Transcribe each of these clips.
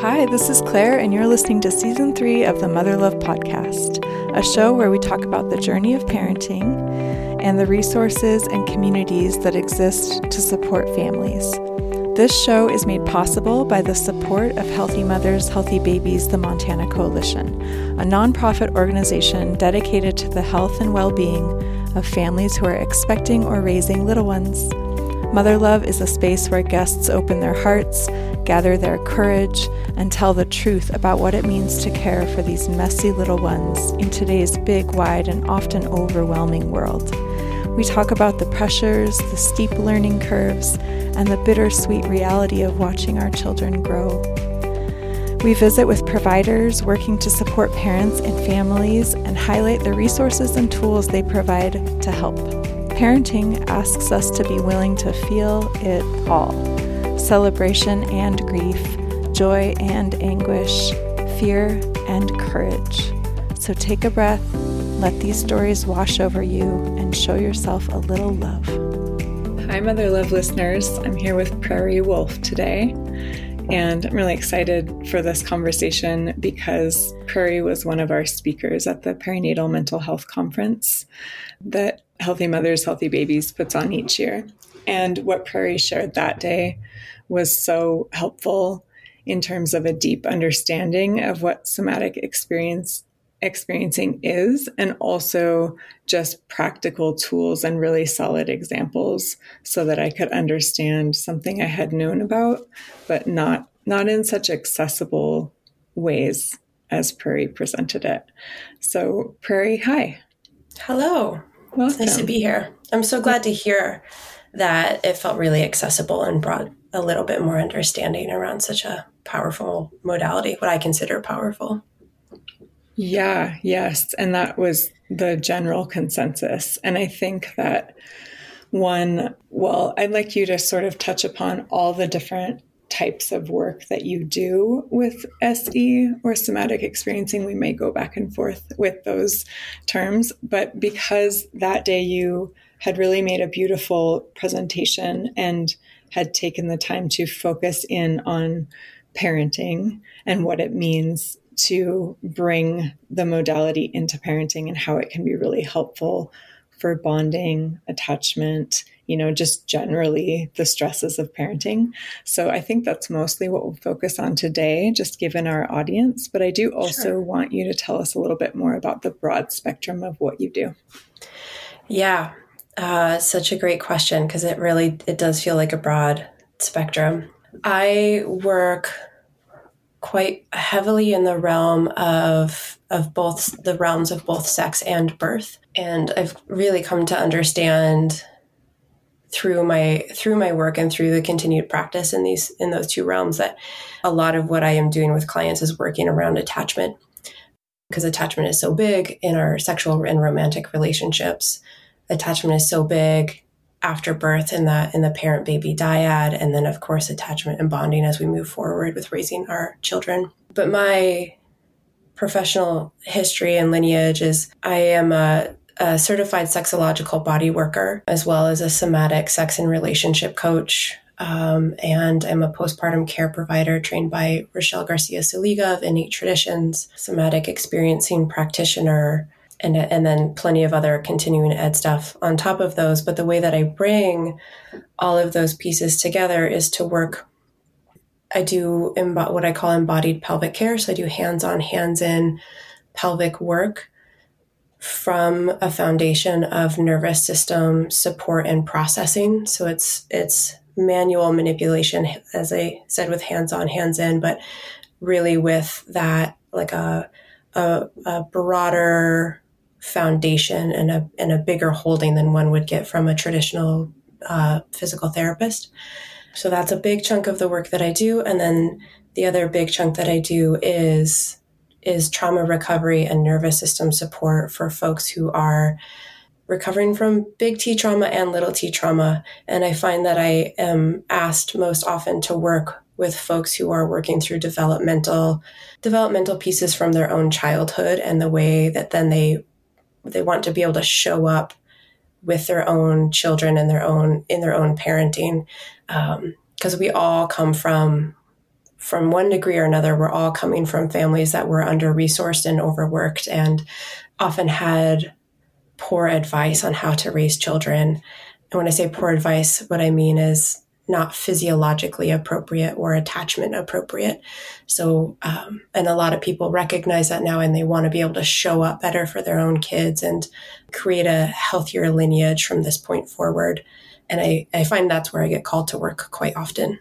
Hi, this is Claire, and you're listening to Season 3 of the Mother Love Podcast, a show where we talk about the journey of parenting and the resources and communities that exist to support families. This show is made possible by the support of Healthy Mothers, Healthy Babies, the Montana Coalition, a nonprofit organization dedicated to the health and well-being of families who are expecting or raising little ones. Mother Love is a space where guests open their hearts, gather their courage, and tell the truth about what it means to care for these messy little ones in today's big, wide, and often overwhelming world. We talk about the pressures, the steep learning curves, and the bittersweet reality of watching our children grow. We visit with providers working to support parents and families and highlight the resources and tools they provide to help. Parenting asks us to be willing to feel it all. Celebration and grief, joy and anguish, fear and courage. So take a breath, let these stories wash over you, and show yourself a little love. Hi, Mother Love listeners. I'm here with Prairie Wolf today, and I'm really excited for this conversation because Prairie was one of our speakers at the Perinatal Mental Health Conference that Healthy Mothers, Healthy Babies puts on each year. And what Prairie shared that day was so helpful in terms of a deep understanding of what somatic experiencing is, and also just practical tools and really solid examples so that I could understand something I had known about, but not in such accessible ways as Prairie presented it. So Prairie, hi. Hello. Welcome. It's nice to be here. I'm so glad to hear that it felt really accessible and brought a little bit more understanding around such a powerful modality, what I consider powerful. Yeah, yes. And that was the general consensus. And I think that I'd like you to sort of touch upon all the different types of work that you do with SE or somatic experiencing. We may go back and forth with those terms, but because that day you had really made a beautiful presentation and had taken the time to focus in on parenting and what it means to bring the modality into parenting and how it can be really helpful for bonding, attachment, just generally the stresses of parenting. So I think that's mostly what we'll focus on today, just given our audience. But I do also want you to tell us a little bit more about the broad spectrum of what you do. Yeah, such a great question because it does feel like a broad spectrum. I work quite heavily in the realm of both the realms of both sex and birth. And I've really come to understand through my work and through the continued practice in those two realms that a lot of what I am doing with clients is working around attachment, because attachment is so big in our sexual and romantic relationships. Attachment is so big after birth in the parent-baby dyad, and then of course attachment and bonding as we move forward with raising our children. But my professional history and lineage is I am a certified sexological body worker, as well as a somatic sex and relationship coach. And I'm a postpartum care provider trained by Rochelle Garcia-Saliga of Innate Traditions, somatic experiencing practitioner, and then plenty of other continuing ed stuff on top of those. But the way that I bring all of those pieces together is to work. I do what I call embodied pelvic care. So I do hands-on, hands-in pelvic work from a foundation of nervous system support and processing. So it's manual manipulation, as I said, with hands-on, hands-in, but really with that like a broader foundation and a bigger holding than one would get from a traditional physical therapist. So that's a big chunk of the work that I do. And then the other big chunk that I do is trauma recovery and nervous system support for folks who are recovering from big T trauma and little t trauma. And I find that I am asked most often to work with folks who are working through developmental pieces from their own childhood and the way that then they want to be able to show up with their own children and in their own parenting. Because we all come from from one degree or another, we're all coming from families that were under-resourced and overworked and often had poor advice on how to raise children. And when I say poor advice, what I mean is not physiologically appropriate or attachment appropriate. So, and a lot of people recognize that now, and they want to be able to show up better for their own kids and create a healthier lineage from this point forward. And I find that's where I get called to work quite often.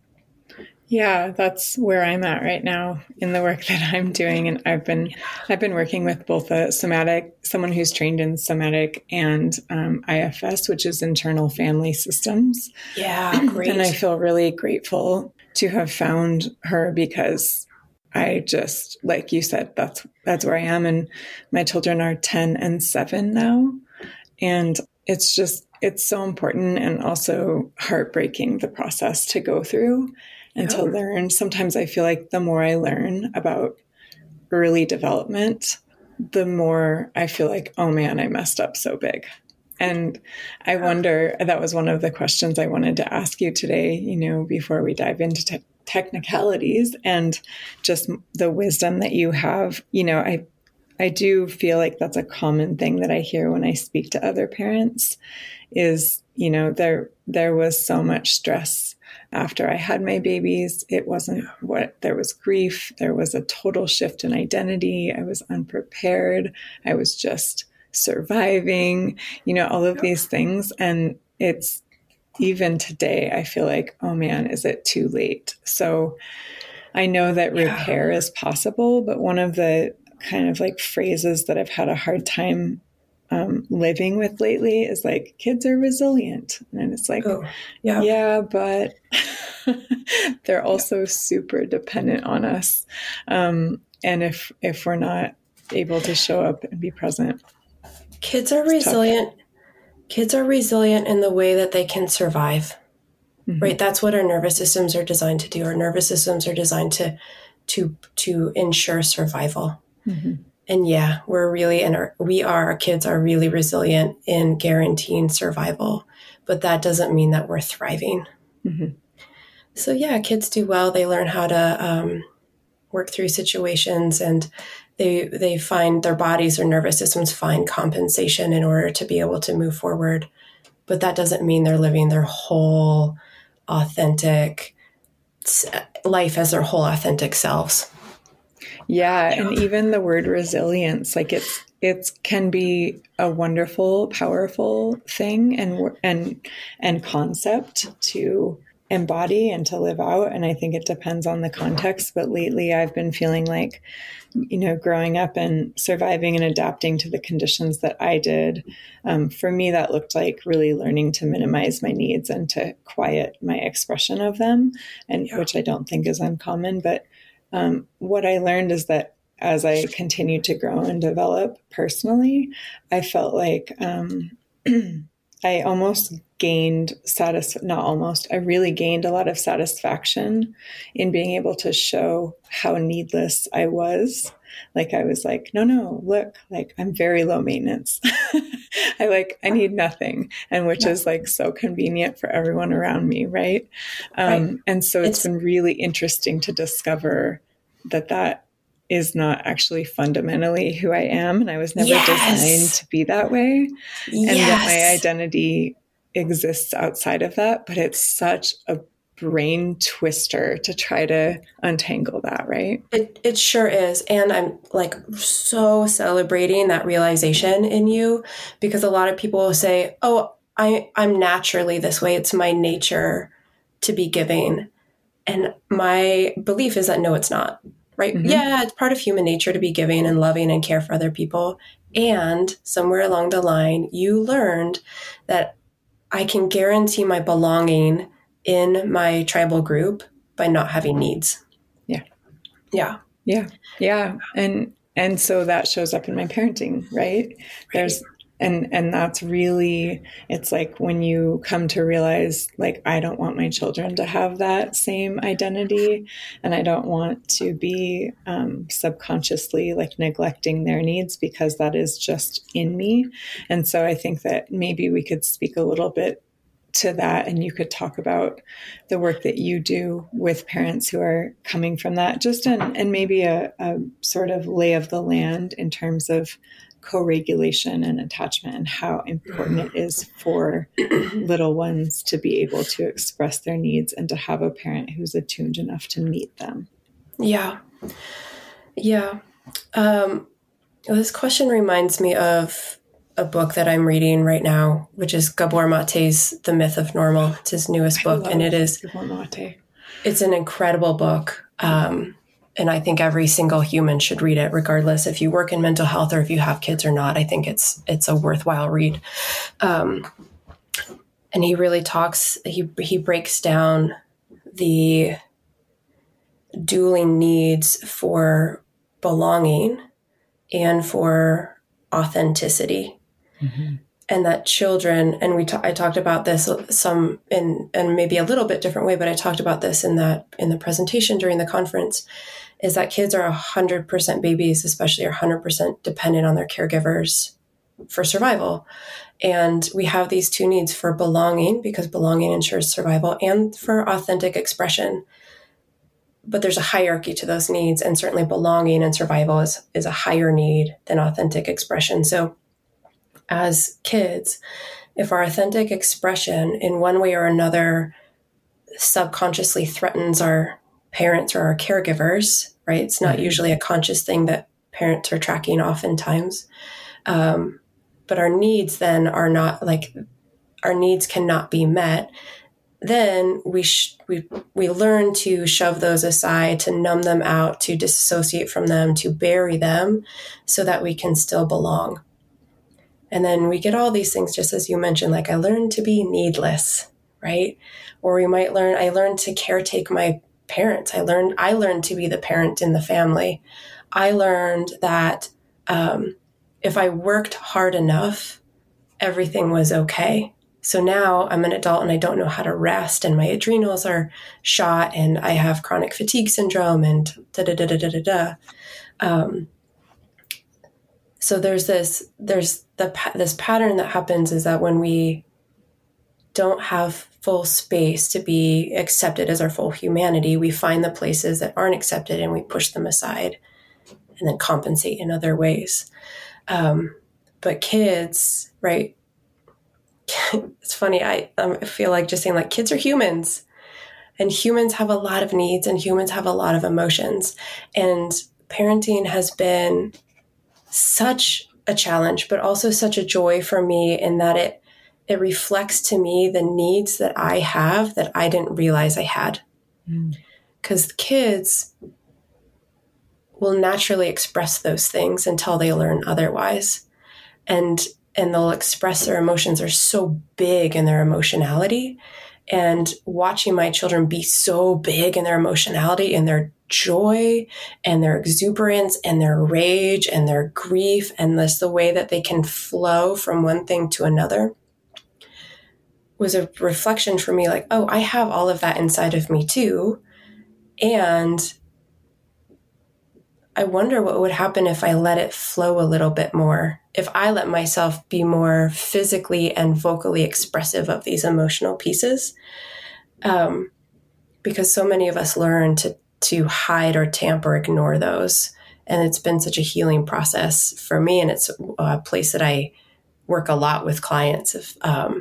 Yeah, that's where I'm at right now in the work that I'm doing. And I've been working with both someone who's trained in somatic and IFS, which is internal family systems. Yeah, great. And I feel really grateful to have found her, because I just, like you said, that's where I am. And my children are 10 and 7 now. And it's so important and also heartbreaking, the process to go through. And to learn. Sometimes I feel like the more I learn about early development, the more I feel like, oh man, I messed up so big. And I wonder, that was one of the questions I wanted to ask you today, before we dive into technicalities and just the wisdom that you have. I do feel like that's a common thing that I hear when I speak to other parents is, there was so much stress after I had my babies. It wasn't there was grief. There was a total shift in identity. I was unprepared. I was just surviving, all of these things. And it's even today, I feel like, oh man, is it too late? So I know that repair is possible, but one of the kind of like phrases that I've had a hard time living with lately is like, kids are resilient. And it's like, yeah, but they're also super dependent on us. And if we're not able to show up and be present, kids are resilient. Tough. Kids are resilient in the way that they can survive, right? That's what our nervous systems are designed to do. Our nervous systems are designed to ensure survival. Mm-hmm. And yeah, our kids are really resilient in guaranteeing survival, but that doesn't mean that we're thriving. Mm-hmm. So yeah, kids do well. They learn how to work through situations, and they find their bodies or nervous systems find compensation in order to be able to move forward. But that doesn't mean they're living their whole authentic life as their whole authentic selves. Yeah. And even the word resilience, like it can be a wonderful, powerful thing and concept to embody and to live out. And I think it depends on the context. But lately I've been feeling like, growing up and surviving and adapting to the conditions that I did. For me, that looked like really learning to minimize my needs and to quiet my expression of them, which I don't think is uncommon. But what I learned is that as I continued to grow and develop personally, I felt like I almost gained I really gained a lot of satisfaction in being able to show how needless I was. Like I was like, no, look, like I'm very low maintenance. I need nothing. And which is like so convenient for everyone around me. Right. And so it's been really interesting to discover that is not actually fundamentally who I am. And I was never designed to be that way. And that my identity exists outside of that, but it's such a brain twister to try to untangle that, right? It sure is. And I'm like so celebrating that realization in you, because a lot of people will say, oh, I'm naturally this way. It's my nature to be giving. And my belief is that no, it's not. Right? Mm-hmm. Yeah, it's part of human nature to be giving and loving and care for other people. And somewhere along the line, you learned that I can guarantee my belonging in my tribal group by not having needs. Yeah. Yeah. Yeah. Yeah. And so that shows up in my parenting, right? There's, and that's really, it's like when you come to realize, like, I don't want my children to have that same identity, and I don't want to be subconsciously like neglecting their needs, because that is just in me. And so I think that maybe we could speak a little bit to that, and you could talk about the work that you do with parents who are coming from that, just and maybe a sort of lay of the land in terms of co-regulation and attachment, and how important it is for little ones to be able to express their needs and to have a parent who's attuned enough to meet them. Yeah. This question reminds me of a book that I'm reading right now, which is Gabor Mate's The Myth of Normal. It's his newest book, and it's an incredible book. And I think every single human should read it, regardless if you work in mental health or if you have kids or not. I think it's a worthwhile read. And he really talks, he breaks down the dueling needs for belonging and for authenticity. Mm-hmm. And that children, and I talked about this some in maybe a little bit different way, but I talked about this in the presentation during the conference, is that kids are 100% babies, especially are 100% dependent on their caregivers for survival. And we have these two needs for belonging, because belonging ensures survival, and for authentic expression. But there's a hierarchy to those needs, and certainly belonging and survival is a higher need than authentic expression. So as kids, if our authentic expression in one way or another subconsciously threatens our parents or our caregivers, right? It's not usually a conscious thing that parents are tracking oftentimes. But our needs then are not our needs cannot be met. Then we learn to shove those aside, to numb them out, to disassociate from them, to bury them so that we can still belong. And then we get all these things, just as you mentioned, like I learned to be needless, right? Or we might I learned to caretake my parents. I learned to be the parent in the family. I learned that if I worked hard enough, everything was okay. So now I'm an adult and I don't know how to rest, and my adrenals are shot, and I have chronic fatigue syndrome, and so there's this pattern that happens, is that when we don't have full space to be accepted as our full humanity, we find the places that aren't accepted and we push them aside and then compensate in other ways. But kids, right? It's funny. I feel like just saying, like, kids are humans, and humans have a lot of needs, and humans have a lot of emotions. And parenting has been such a challenge, but also such a joy for me, in that it reflects to me the needs that I have that I didn't realize I had. Because kids will naturally express those things until they learn otherwise. And they'll express their emotions. Are so big in their emotionality. And watching my children be so big in their emotionality and their joy and their exuberance and their rage and their grief, and the way that they can flow from one thing to another, was a reflection for me, like, oh, I have all of that inside of me too. And I wonder what would happen if I let it flow a little bit more, if I let myself be more physically and vocally expressive of these emotional pieces. Because so many of us learn to hide or tamp or ignore those. And it's been such a healing process for me. And it's a place that I work a lot with clients, of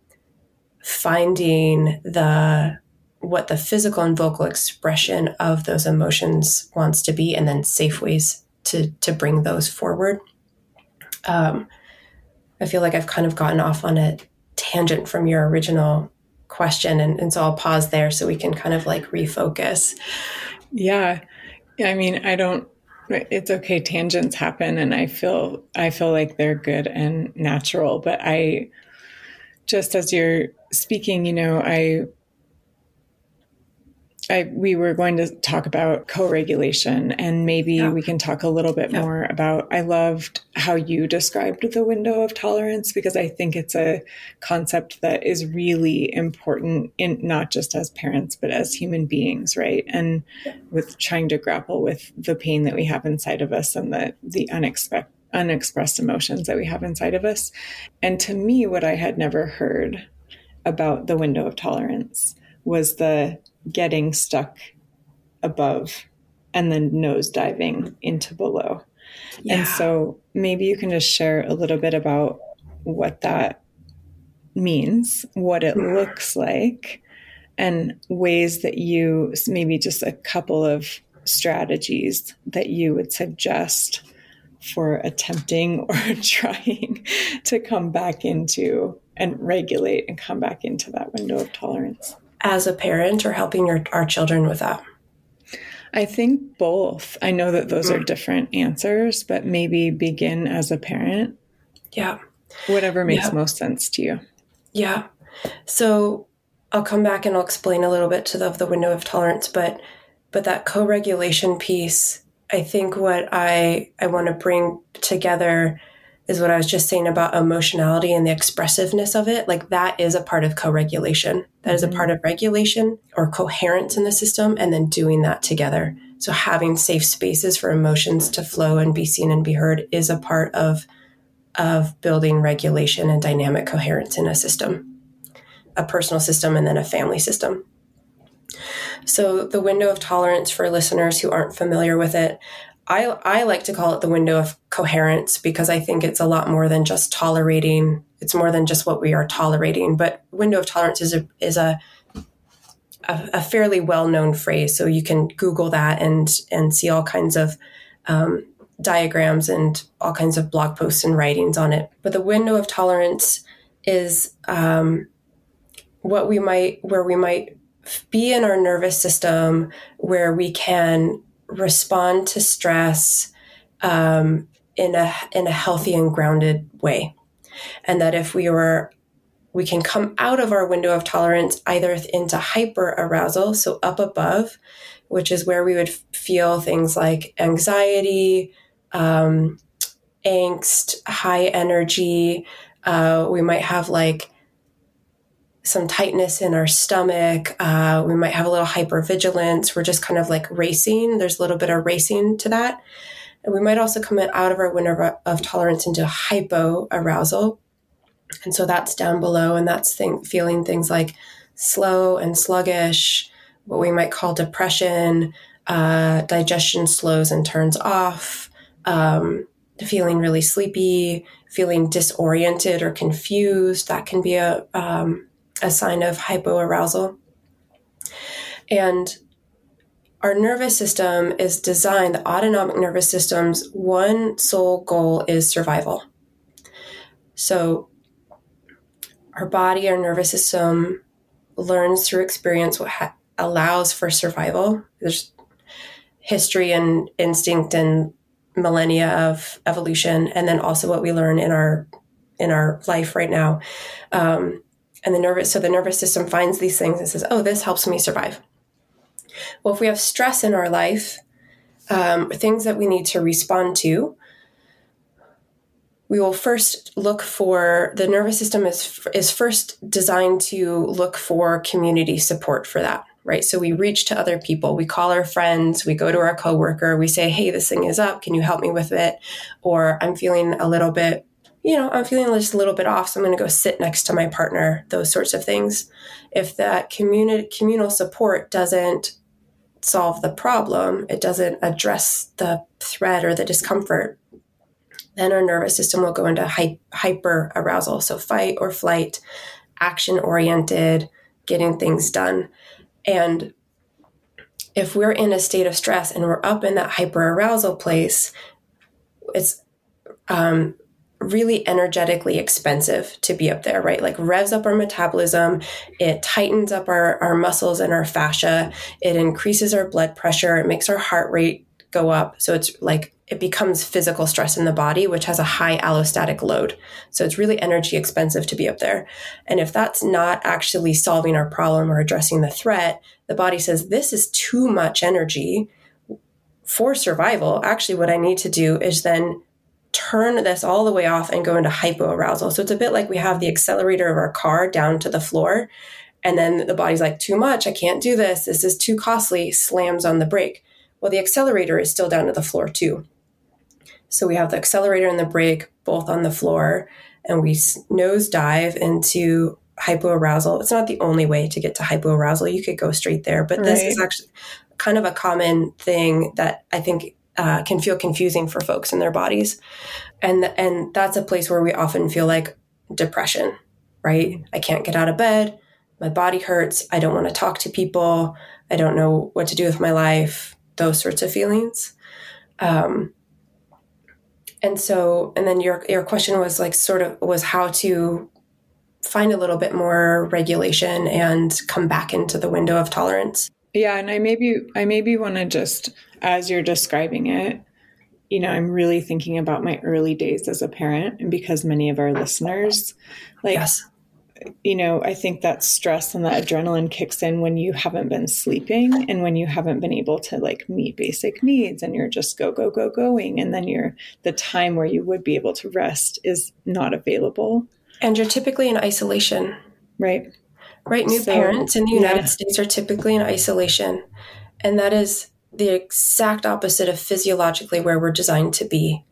finding what the physical and vocal expression of those emotions wants to be, and then safe ways to bring those forward. I feel like I've kind of gotten off on a tangent from your original question. And so I'll pause there so we can kind of like refocus. Yeah. I mean, it's okay. Tangents happen, and I feel like they're good and natural, but just as you're speaking, we were going to talk about co-regulation, and maybe we can talk a little bit more about, I loved how you described the window of tolerance, because I think it's a concept that is really important, in not just as parents, but as human beings, right? And with trying to grapple with the pain that we have inside of us, and the unexpressed emotions that we have inside of us. And to me, what I had never heard about the window of tolerance was the getting stuck above and then nose diving into below. Yeah. And so maybe you can just share a little bit about what that means, what it looks like, and ways that you, maybe just a couple of strategies that you would suggest for attempting or trying to come back into and regulate and come back into that window of tolerance. As a parent, or helping our children with that? I think both. I know that those are different answers, but maybe begin as a parent. Yeah. Whatever makes most sense to you. Yeah. So I'll come back and I'll explain a little bit of the window of tolerance, but that co-regulation piece, I think what I want to bring together is what I was just saying about emotionality and the expressiveness of it. Like, that is a part of co-regulation. That is a part of regulation or coherence in the system, and then doing that together. So having safe spaces for emotions to flow and be seen and be heard is a part of building regulation and dynamic coherence in a system, a personal system, and then a family system. So the window of tolerance, for listeners who aren't familiar with it, I like to call it the window of coherence, because I think it's a lot more than just tolerating. It's more than just what we are tolerating. But window of tolerance is a fairly well-known phrase. So you can Google that and see all kinds of diagrams and all kinds of blog posts and writings on it. But the window of tolerance is where we might be in our nervous system, where we can respond to stress in a healthy and grounded way. And that if we can come out of our window of tolerance either into hyper arousal, so up above, which is where we would feel things like anxiety, angst, high energy. We might have like some tightness in our stomach. We might have a little hypervigilance. We're just kind of like racing. There's a little bit of racing to that. And we might also come out of our window of tolerance into hypoarousal. And so that's down below, and that's feeling things like slow and sluggish, what we might call depression, digestion slows and turns off, feeling really sleepy, feeling disoriented or confused. That can be a sign of hypoarousal. And our nervous system is designed, the autonomic nervous system's one sole goal is survival. So our body, our nervous system learns through experience what allows for survival. There's history and instinct and millennia of evolution, and then also what we learn in our life right now. And the nervous system finds these things and says, oh, this helps me survive. Well, if we have stress in our life, things that we need to respond to, we will first look for, the nervous system is first designed to look for community support for that, right? So we reach to other people, we call our friends, we go to our coworker, we say, hey, this thing is up, can you help me with it? Or I'm feeling a little bit, I'm feeling just a little bit off, so I'm going to go sit next to my partner, those sorts of things. If that communal support doesn't solve the problem, it doesn't address the threat or the discomfort, then our nervous system will go into hyper arousal. So fight or flight, action oriented, getting things done. And if we're in a state of stress and we're up in that hyper arousal place, it's really energetically expensive to be up there, right? Like revs up our metabolism, it tightens up our muscles and our fascia, it increases our blood pressure, it makes our heart rate go up. So it's like, it becomes physical stress in the body, which has a high allostatic load. So it's really energy expensive to be up there. And if that's not actually solving our problem or addressing the threat, the body says, this is too much energy for survival. Actually, what I need to do is then turn this all the way off and go into hypoarousal. So it's a bit like we have the accelerator of our car down to the floor, and then the body's like, too much, I can't do this, this is too costly, slams on the brake. Well, the accelerator is still down to the floor too. So we have the accelerator and the brake both on the floor, and we nose dive into hypoarousal. It's not the only way to get to hypoarousal. You could go straight there, but this is actually kind of a common thing that I think can feel confusing for folks in their bodies. And that's a place where we often feel like depression, right? I can't get out of bed. My body hurts. I don't want to talk to people. I don't know what to do with my life. Those sorts of feelings. And then your question was like, was how to find a little bit more regulation and come back into the window of tolerance. Yeah. And I maybe want to just, as you're describing it, I'm really thinking about my early days as a parent, and because many of our listeners, yes. I think that stress and that adrenaline kicks in when you haven't been sleeping and when you haven't been able to meet basic needs, and you're just going. And then the time where you would be able to rest is not available. And you're typically in isolation. Right. New parents in the United States are typically in isolation. And that is the exact opposite of physiologically where we're designed to be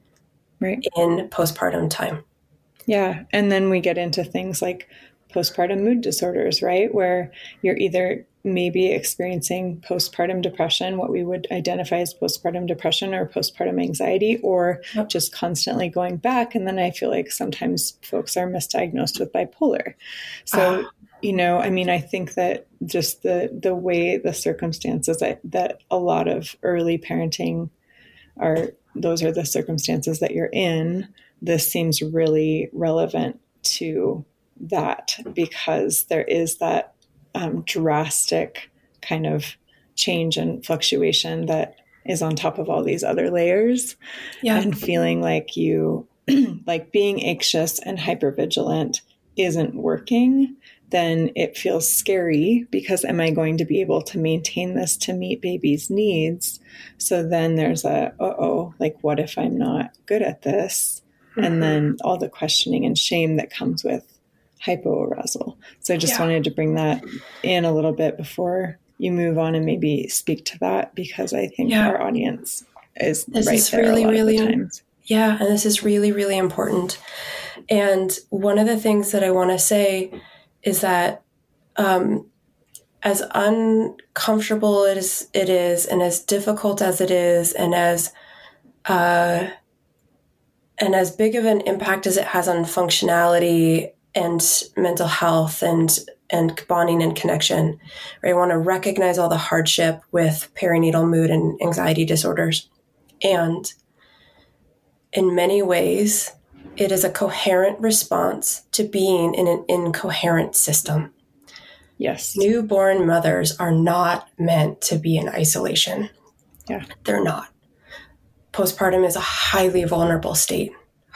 in postpartum time. Yeah. And then we get into things like postpartum mood disorders, right? Where you're either maybe experiencing postpartum depression, what we would identify as postpartum depression or postpartum anxiety, or just constantly going back. And then I feel like sometimes folks are misdiagnosed with bipolar. So, I think that just the way the circumstances that a lot of early parenting those are the circumstances that you're in. This seems really relevant to that, because there is that drastic kind of change and fluctuation that is on top of all these other layers. Yeah. And feeling like you, like being anxious and hypervigilant isn't working, then it feels scary, because am I going to be able to maintain this to meet baby's needs? So then there's what if I'm not good at this? Mm-hmm. And then all the questioning and shame that comes with hypoarousal. So I just wanted to bring that in a little bit before you move on and maybe speak to that, because I think our audience is there really, a lot of the times. Yeah, and this is really, really important. And one of the things that I want to say is that as uncomfortable as it is, and as difficult as it is, and as big of an impact as it has on functionality and mental health and bonding and connection, right? I want to recognize all the hardship with perinatal mood and anxiety disorders. And in many ways, it is a coherent response to being in an incoherent system. Yes. Newborn mothers are not meant to be in isolation. Yeah. They're not. Postpartum is a highly vulnerable state.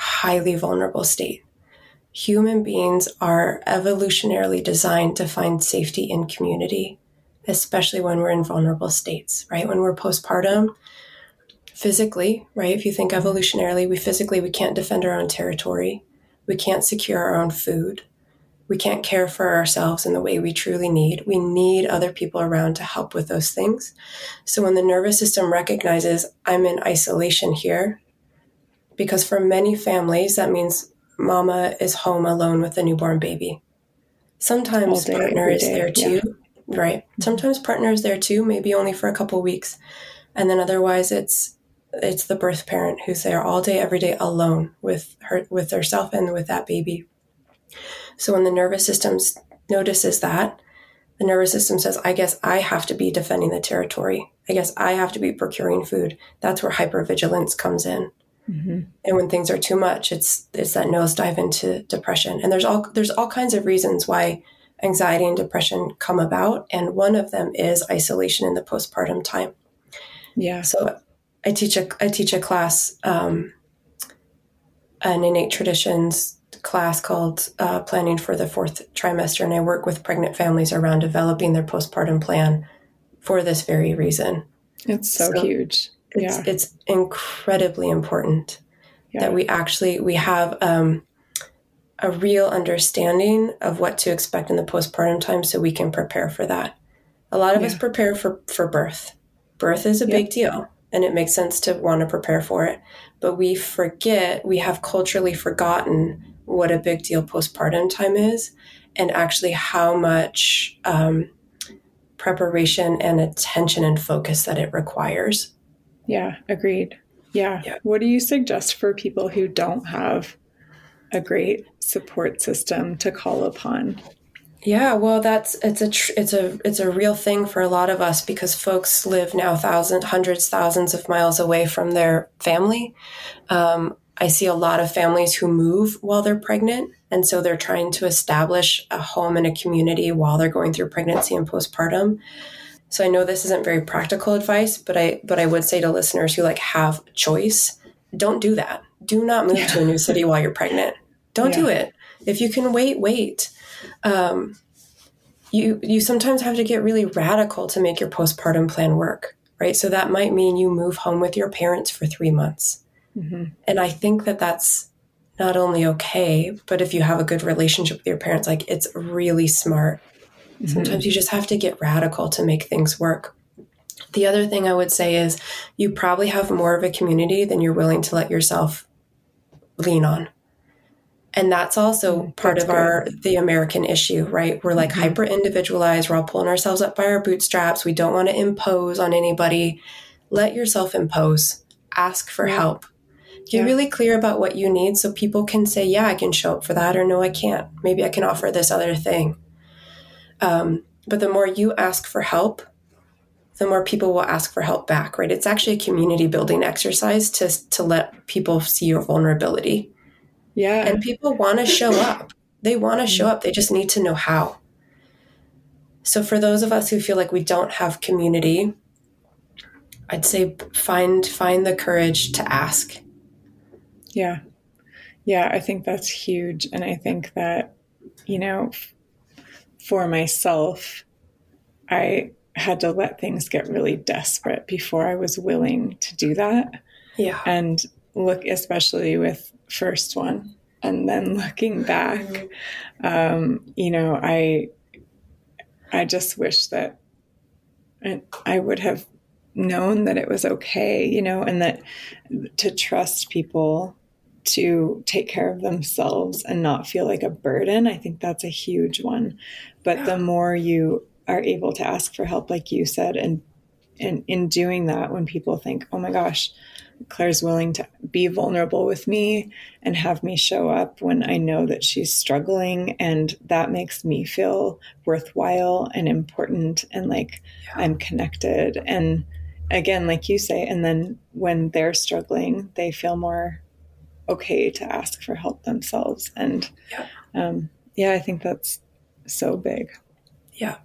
Human beings are evolutionarily designed to find safety in community, especially when we're in vulnerable states, right? When we're postpartum, physically, right? If you think evolutionarily, we can't defend our own territory. We can't secure our own food. We can't care for ourselves in the way we truly need. We need other people around to help with those things. So when the nervous system recognizes I'm in isolation here, because for many families, that means mama is home alone with a newborn baby. Sometimes partner is there too, right? Mm-hmm. Sometimes partner is there too, maybe only for a couple weeks. And then otherwise it's the birth parent who's there all day, every day alone with herself and with that baby. So when the nervous system notices that, the nervous system says, I guess I have to be defending the territory. I guess I have to be procuring food. That's where hypervigilance comes in. Mm-hmm. And when things are too much, it's that nosedive into depression. And there's all kinds of reasons why anxiety and depression come about. And one of them is isolation in the postpartum time. Yeah. So I teach a class, an innate traditions class called Planning for the Fourth Trimester. And I work with pregnant families around developing their postpartum plan for this very reason. It's so huge. It's incredibly important that we have a real understanding of what to expect in the postpartum time so we can prepare for that. A lot of us prepare for birth. Birth is a big deal, and it makes sense to want to prepare for it. But we have culturally forgotten what a big deal postpartum time is. and actually how much preparation and attention and focus that it requires. Yeah, agreed. Yeah. What do you suggest for people who don't have a great support system to call upon? Yeah, well, it's a real thing for a lot of us because folks live now hundreds, thousands of miles away from their family. I see a lot of families who move while they're pregnant, and so they're trying to establish a home and a community while they're going through pregnancy and postpartum. So I know this isn't very practical advice, but I would say to listeners who have choice, don't do that. Do not move to a new city while you're pregnant. Don't do it. If you can wait. You sometimes have to get really radical to make your postpartum plan work, right? So that might mean you move home with your parents for 3 months. Mm-hmm. And I think that that's not only okay, but if you have a good relationship with your parents, it's really smart. Mm-hmm. Sometimes you just have to get radical to make things work. The other thing I would say is you probably have more of a community than you're willing to let yourself lean on. And that's also part of the American issue, right? We're hyper individualized. We're all pulling ourselves up by our bootstraps. We don't want to impose on anybody. Let yourself impose. Ask for help. Get really clear about what you need so people can say, yeah, I can show up for that, or no, I can't. Maybe I can offer this other thing. But the more you ask for help, the more people will ask for help back, right? It's actually a community building exercise to let people see your vulnerability. Yeah. And people want to show up. They want to show up. They just need to know how. So for those of us who feel like we don't have community, I'd say find the courage to ask. Yeah. Yeah, I think that's huge. And I think that, for myself, I had to let things get really desperate before I was willing to do that. Yeah. And look, especially with first one, and then looking back, I just wish that I would have known that it was okay, and that to trust people to take care of themselves and not feel like a burden. I think that's a huge one. But the more you are able to ask for help, like you said, and in doing that, when people think, oh my gosh, Claire's willing to be vulnerable with me and have me show up when I know that she's struggling, and that makes me feel worthwhile and important and I'm connected. And again, like you say, and then when they're struggling, they feel more okay to ask for help themselves. And I think that's so big. Yeah.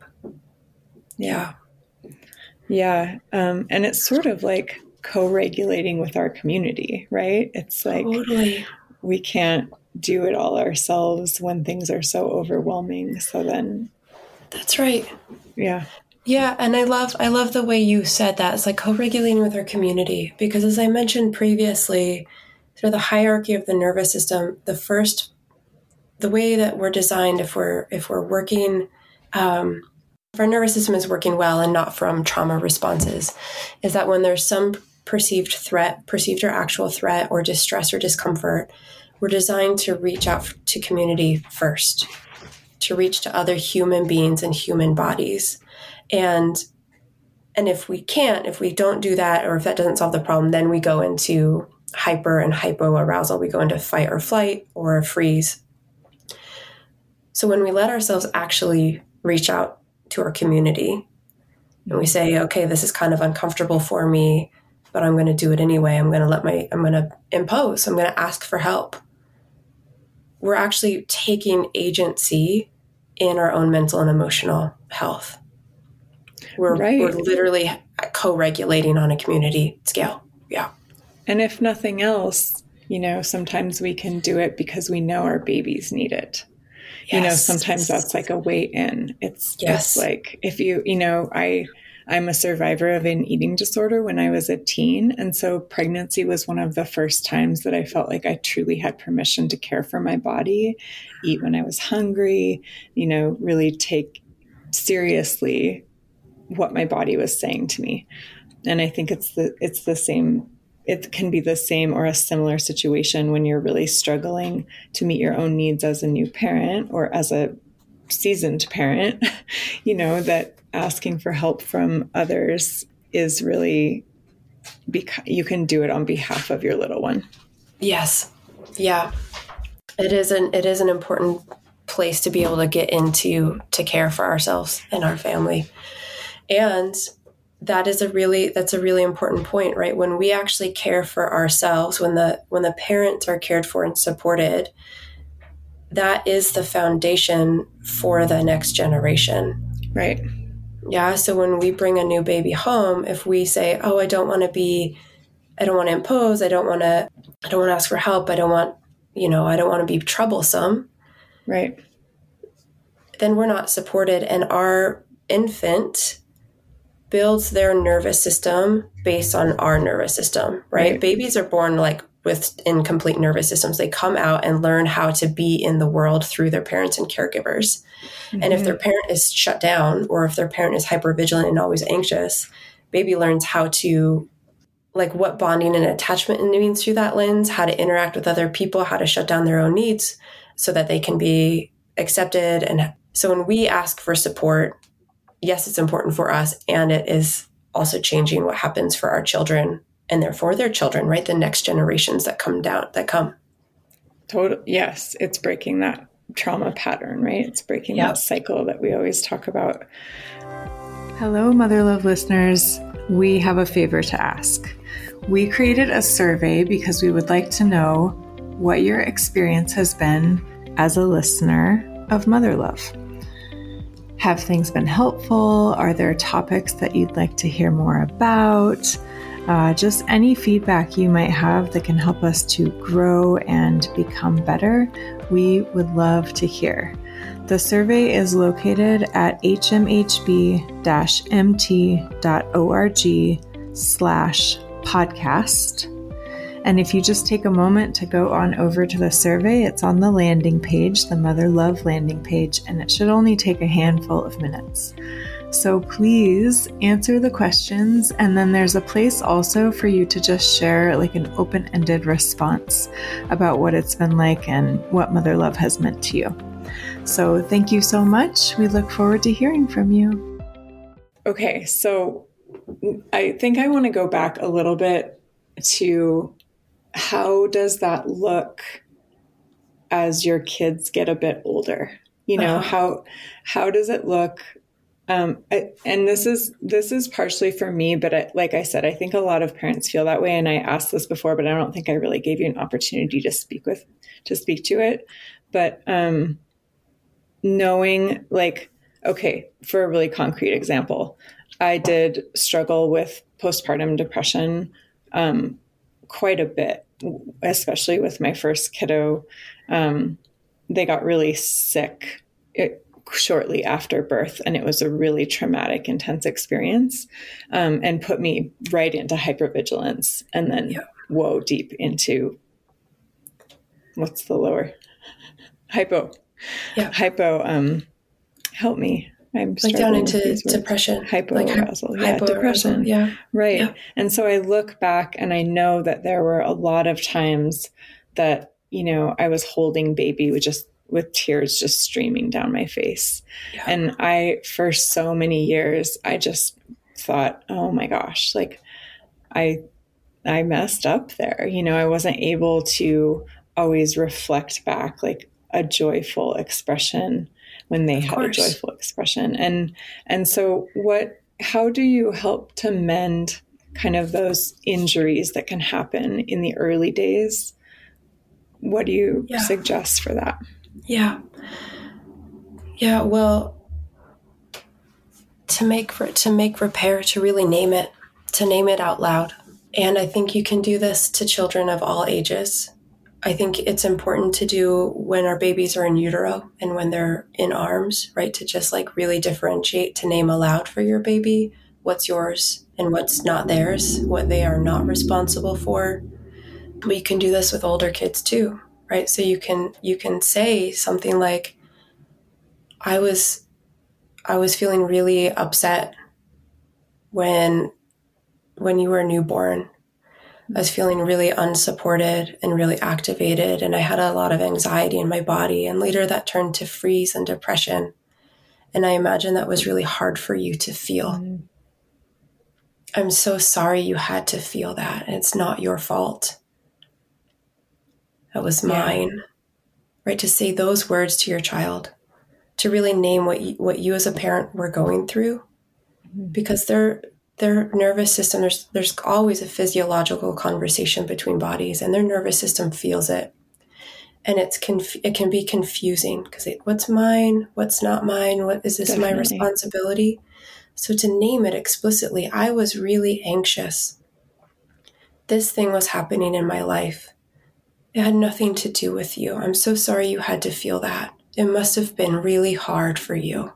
And it's sort of like co-regulating with our community, right? It's totally. We can't do it all ourselves when things are so overwhelming. So then that's right. Yeah. Yeah. And I love the way you said that. It's co-regulating with our community, because as I mentioned previously, through the hierarchy of the nervous system, the way that we're designed, if we're working, if our nervous system is working well and not from trauma responses, is that when there's some perceived or actual threat or distress or discomfort, we're designed to reach out to community first, to reach to other human beings and human bodies. And if we don't do that, or if that doesn't solve the problem, then we go into hyper and hypoarousal. We go into fight or flight or freeze. So when we let ourselves actually reach out to our community and we say, okay, this is kind of uncomfortable for me, but I'm going to do it anyway. I'm going to impose. I'm going to ask for help. We're actually taking agency in our own mental and emotional health. We're literally co-regulating on a community scale. Yeah. And if nothing else, sometimes we can do it because we know our babies need it. Yes. Sometimes that's like a way in. It's like if I'm a survivor of an eating disorder when I was a teen. And so pregnancy was one of the first times that I felt like I truly had permission to care for my body, eat when I was hungry, really take seriously what my body was saying to me. And I think it's the same. It can be the same or a similar situation when you're really struggling to meet your own needs as a new parent or as a seasoned parent, that asking for help from others is really, you can do it on behalf of your little one. Yes. Yeah. It is an important place to be able to get into, to care for ourselves and our family. And that's a really important point, right? When we actually care for ourselves, when the parents are cared for and supported, that is the foundation for the next generation. Right. Yeah. So when we bring a new baby home, if we say, oh, I don't want to impose, I don't want to ask for help, I don't want to be troublesome. Right. Then we're not supported, and our infant builds their nervous system based on our nervous system, right? Babies are born with incomplete nervous systems. They come out and learn how to be in the world through their parents and caregivers. Mm-hmm. And if their parent is shut down, or if their parent is hypervigilant and always anxious, baby learns how to, what bonding and attachment means through that lens, how to interact with other people, how to shut down their own needs so that they can be accepted. And so when we ask for support, yes, it's important for us, and it is also changing what happens for our children and therefore their children, right? The next generations that come. Totally. Yes. It's breaking that trauma pattern, right? It's breaking that cycle that we always talk about. Hello, Mother Love listeners. We have a favor to ask. We created a survey because we would like to know what your experience has been as a listener of Mother Love. Have things been helpful? Are there topics that you'd like to hear more about? Just any feedback you might have that can help us to grow and become better, we would love to hear. The survey is located at hmhb-mt.org/podcast. And if you just take a moment to go on over to the survey, it's on the landing page, the Mother Love landing page, and it should only take a handful of minutes. So please answer the questions, and then there's a place also for you to just share an open-ended response about what it's been like and what Mother Love has meant to you. So thank you so much. We look forward to hearing from you. Okay, so I think I want to go back a little bit to how does that look as your kids get a bit older? How does it look? And this is partially for me, but like I said, I think a lot of parents feel that way. And I asked this before, but I don't think I really gave you an opportunity to speak to it. But knowing okay, for a really concrete example, I did struggle with postpartum depression quite a bit, especially with my first kiddo. They got really sick shortly after birth, and it was a really traumatic, intense experience, and put me right into hypervigilance, and then deep into what's the lower hypo. Help me. I'm down into depression, hypoarousal. Depression. Yeah. Right. Yeah. And so I look back and I know that there were a lot of times that, I was holding baby with tears just streaming down my face. Yeah. And for so many years, I just thought, oh my gosh, I messed up there. I wasn't able to always reflect back a joyful expression when they had a joyful expression. And so how do you help to mend kind of those injuries that can happen in the early days? What do you suggest for that? Yeah. Yeah. Well, to make repair, to really name it out loud. And I think you can do this to children of all ages. I think it's important to do when our babies are in utero and when they're in arms, right? To just really differentiate, to name aloud for your baby what's yours and what's not theirs, what they are not responsible for. But you can do this with older kids too, right? So you can say something like, I was feeling really upset when you were newborn. I was feeling really unsupported and really activated, and I had a lot of anxiety in my body. And later that turned to freeze and depression. And I imagine that was really hard for you to feel. Mm. I'm so sorry you had to feel that. And it's not your fault. That was mine. Right? To say those words to your child, to really name what you as a parent were going through, because their nervous system, there's always a physiological conversation between bodies, and their nervous system feels it. And it can be confusing because what's mine? What's not mine? What is this Definitely. my responsibility? So to name it explicitly, I was really anxious. This thing was happening in my life. It had nothing to do with you. I'm so sorry you had to feel that. It must have been really hard for you.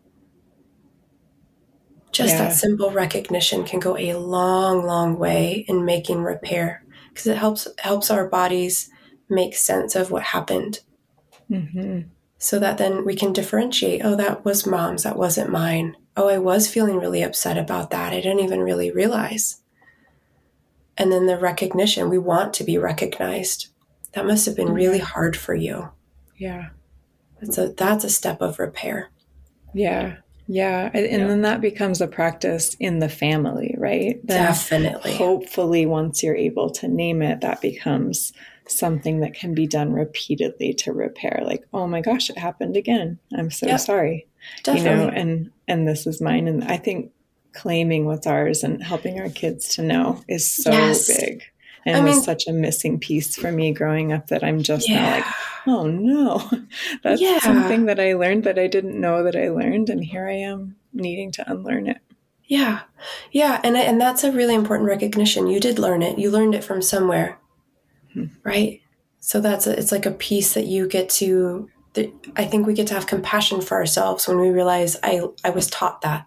Just that simple recognition can go a long, long way in making repair, because it helps our bodies make sense of what happened. Mm-hmm. So that then we can differentiate, oh, that was mom's, that wasn't mine. Oh, I was feeling really upset about that. I didn't even really realize. And then the recognition, we want to be recognized. That must have been really hard for you. Yeah. That's a step of repair. Yeah. Yeah. And then that becomes a practice in the family, right? Then definitely. Hopefully, once you're able to name it, that becomes something that can be done repeatedly to repair. Like, oh my gosh, it happened again. I'm so sorry. Definitely. And this is mine. And I think claiming what's ours and helping our kids to know is so big. And was such a missing piece for me growing up that I'm just now like, oh no, that's something that I learned that I didn't know that I learned. And here I am needing to unlearn it. Yeah. Yeah. And that's a really important recognition. You did learn it. You learned it from somewhere. Right? So it's like a piece that you get to, I think we get to have compassion for ourselves when we realize I was taught that.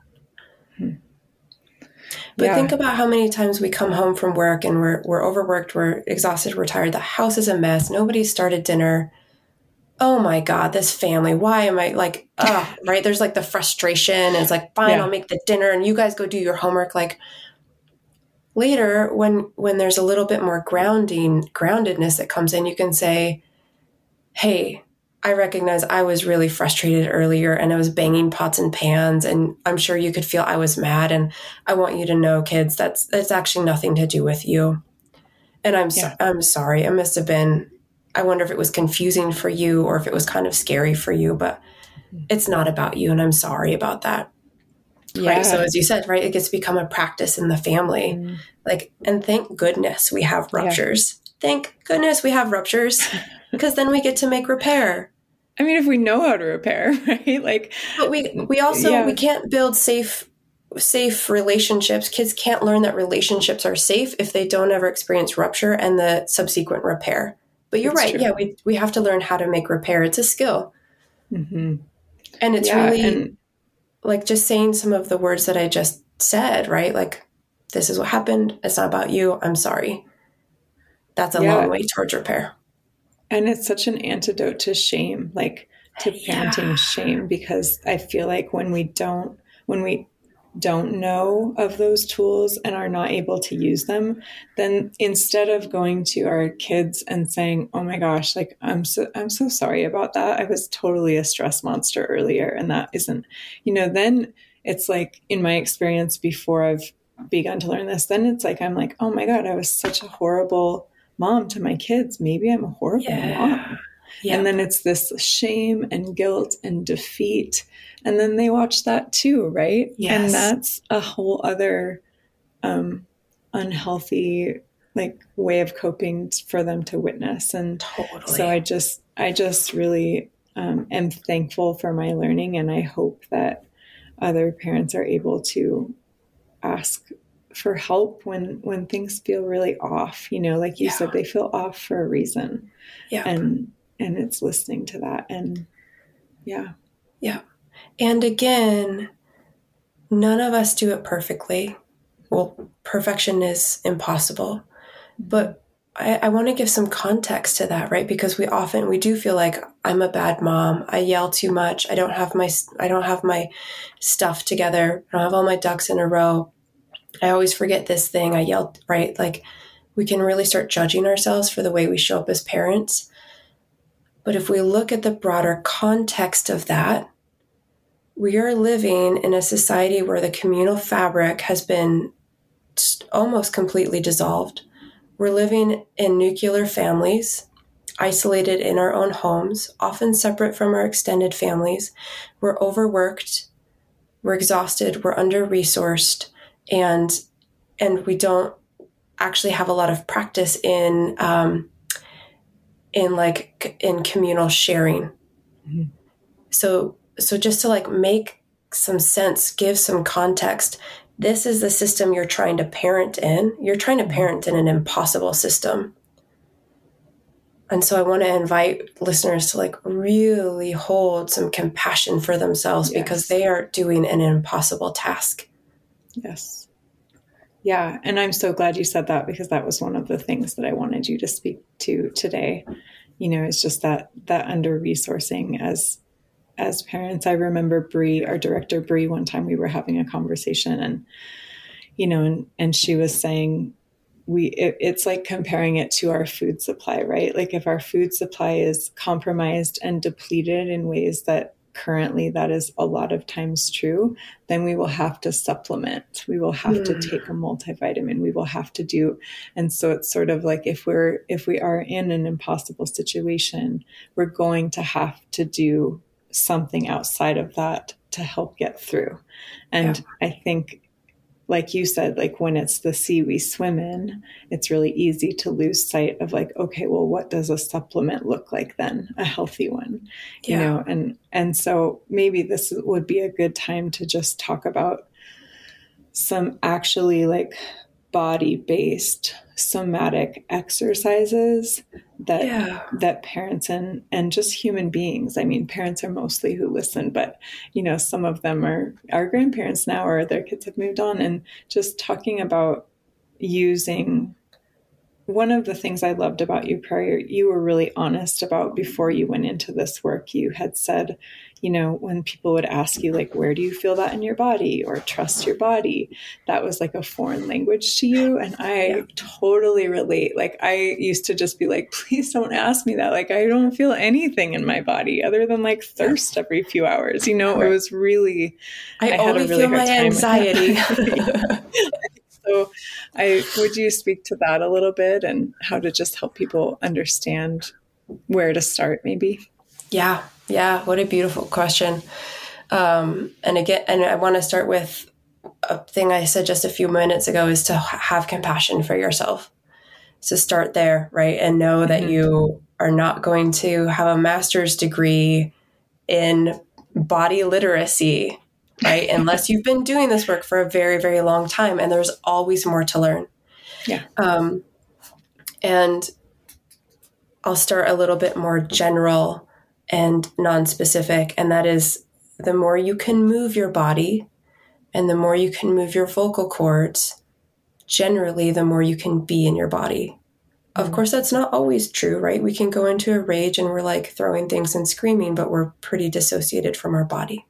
But think about how many times we come home from work and we're overworked, we're exhausted, we're tired, the house is a mess, nobody's started dinner. Oh my God, this family, why am I like, right? There's like the frustration, and it's like, fine, I'll make the dinner and you guys go do your homework. Like later, when there's a little bit more groundedness that comes in, you can say, hey, I recognize I was really frustrated earlier and I was banging pots and pans, and I'm sure you could feel I was mad. And I want you to know, kids, that's actually nothing to do with you. And I'm sorry. It must have been, I wonder if it was confusing for you or if it was kind of scary for you, but it's not about you. And I'm sorry about that. Yeah. Right. So as you said, right, it gets to become a practice in the family. Like, and thank goodness we have ruptures. Thank goodness we have ruptures, because then we get to make repair. I mean, if we know how to repair, right? Like, but we also, we can't build safe relationships. Kids can't learn that relationships are safe if they don't ever experience rupture and the subsequent repair. But you're right. True. Yeah. We have to learn how to make repair. It's a skill. Mm-hmm. And it's really like just saying some of the words that I just said, right? Like, this is what happened. It's not about you. I'm sorry. That's a long way towards repair. And it's such an antidote to shame, like to parenting shame, because I feel like when we don't know of those tools and are not able to use them, then instead of going to our kids and saying, oh my gosh, like, I'm so sorry about that. I was totally a stress monster earlier. And that isn't, then it's like, in my experience before I've begun to learn this, then it's like, I'm like, oh my God, I was such a horrible mom to my kids. Maybe I'm a horrible mom. Yeah. And then it's this shame and guilt and defeat. And then they watch that too, right? Yes. And that's a whole other unhealthy like way of coping for them to witness. And so I just really am thankful for my learning. And I hope that other parents are able to ask for help when things feel really off, like you said, they feel off for a reason. Yeah. And it's listening to that. And yeah. And again, none of us do it perfectly. Well, perfection is impossible, but I want to give some context to that, right? Because we do feel like I'm a bad mom. I yell too much. I don't have my stuff together. I don't have all my ducks in a row. I always forget this thing. I yelled, right? Like, we can really start judging ourselves for the way we show up as parents. But if we look at the broader context of that, we are living in a society where the communal fabric has been almost completely dissolved. We're living in nuclear families, isolated in our own homes, often separate from our extended families. We're overworked, we're exhausted, we're under-resourced, and we don't actually have a lot of practice in communal sharing. Mm-hmm. So just to like make some sense, give some context, this is the system you're trying to parent in. You're trying to parent in an impossible system. And so I want to invite listeners to like really hold some compassion for themselves, yes, because they are doing an impossible task. Yes. Yeah. And I'm so glad you said that, because that was one of the things that I wanted you to speak to today. You know, it's just that under-resourcing as parents. I remember Bree, our director Bree, one time we were having a conversation, and, you know, and she was saying, it's like comparing it to our food supply, right? Like if our food supply is compromised and depleted in ways that currently that is a lot of times true, then we will have to supplement. We will have to take a multivitamin. We will have to do. And so it's sort of like if we are in an impossible situation, we're going to have to do something outside of that to help get through. And I think, like you said, like when it's the sea we swim in, it's really easy to lose sight of like, okay, well, what does a supplement look like then? A healthy one, you know? And so maybe this would be a good time to just talk about some actually like body-based somatic exercises that parents and just human beings, I mean, parents are mostly who listen, but you know, some of them are grandparents now, or their kids have moved on, and just talking about using. One of the things I loved about you prior, you were really honest about before you went into this work. You had said, you know, when people would ask you, like, where do you feel that in your body, or trust your body? That was like a foreign language to you. And I totally relate. Like, I used to just be like, please don't ask me that. Like, I don't feel anything in my body other than like thirst every few hours. You know, it was really, I only feel my anxiety. So would you speak to that a little bit, and how to just help people understand where to start maybe? Yeah. What a beautiful question. And I want to start with a thing I said just a few minutes ago, is to have compassion for yourself. So start there, right? And know that you are not going to have a master's degree in body literacy, right? Unless you've been doing this work for a very, very long time, and there's always more to learn. Yeah. And I'll start a little bit more general and non-specific, and that is, the more you can move your body and the more you can move your vocal cords, generally, the more you can be in your body. Of course, that's not always true, right? We can go into a rage and we're like throwing things and screaming, but we're pretty dissociated from our body.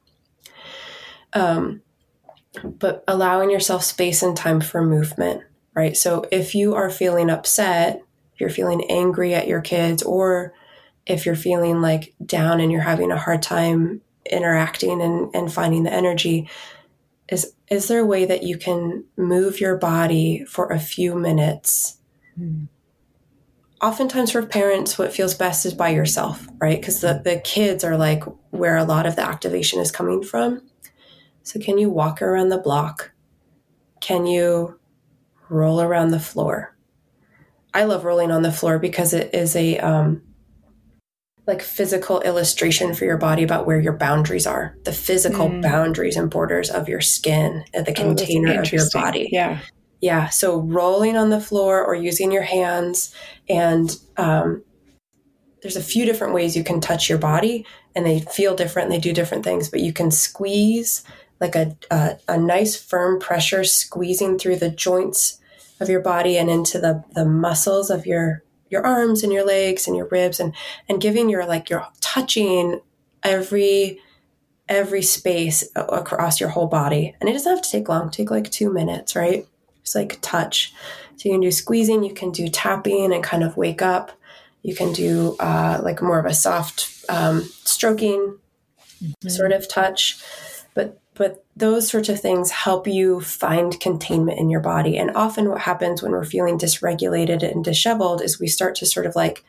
But allowing yourself space and time for movement, right? So if you are feeling upset, if you're feeling angry at your kids, or if you're feeling like down and you're having a hard time interacting and finding the energy, is there a way that you can move your body for a few minutes? Oftentimes for parents, what feels best is by yourself, right? Because the kids are like where a lot of the activation is coming from. So can you walk around the block? Can you roll around the floor? I love rolling on the floor because it is a like physical illustration for your body about where your boundaries are, the physical boundaries and borders of your skin, the container of your body. Yeah. So rolling on the floor or using your hands, and there's a few different ways you can touch your body, and they feel different and they do different things, but you can squeeze like a nice firm pressure, squeezing through the joints of your body and into the muscles of your arms and your legs and your ribs, and giving you're touching every space across your whole body. And it doesn't have to take long, take like 2 minutes, right? Just like touch. So you can do squeezing, you can do tapping and kind of wake up. You can do like more of a soft stroking sort of touch. But those sorts of things help you find containment in your body. And often what happens when we're feeling dysregulated and disheveled is we start to sort of like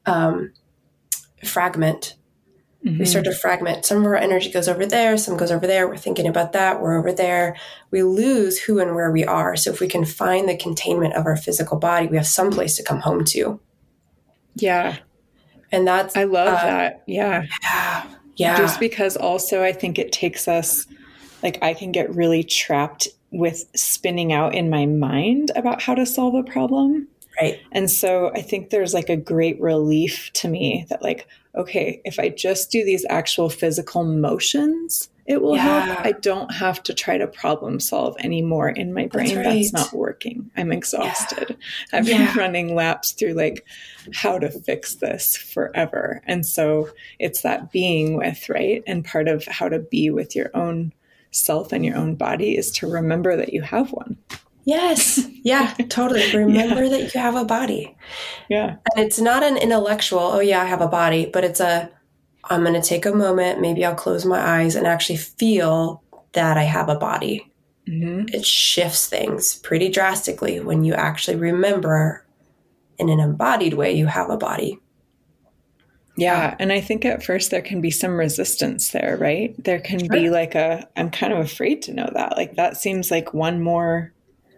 fragment. We start to fragment. Some of our energy goes over there, some goes over there. We're thinking about that. We're over there. We lose who and where we are. So if we can find the containment of our physical body, we have some place to come home to. Yeah. And that's, I love that. Yeah. Yeah. Just because also I think it takes us, like, I can get really trapped with spinning out in my mind about how to solve a problem. Right. And so I think there's like a great relief to me that, like, okay, if I just do these actual physical motions, it will help. I don't have to try to problem solve anymore in my brain. That's not working. I'm exhausted. I've been running laps through like how to fix this forever. And so it's that being with, right? And part of how to be with your own self and your own body is to remember that you have one. Yes. Yeah, totally. Remember that you have a body. Yeah. And it's not an intellectual, oh yeah, I have a body, but it's I'm going to take a moment, maybe I'll close my eyes and actually feel that I have a body. It shifts things pretty drastically when you actually remember in an embodied way you have a body. Yeah. And I think at first there can be some resistance there, right? There can be like I'm kind of afraid to know that. Like that seems like one more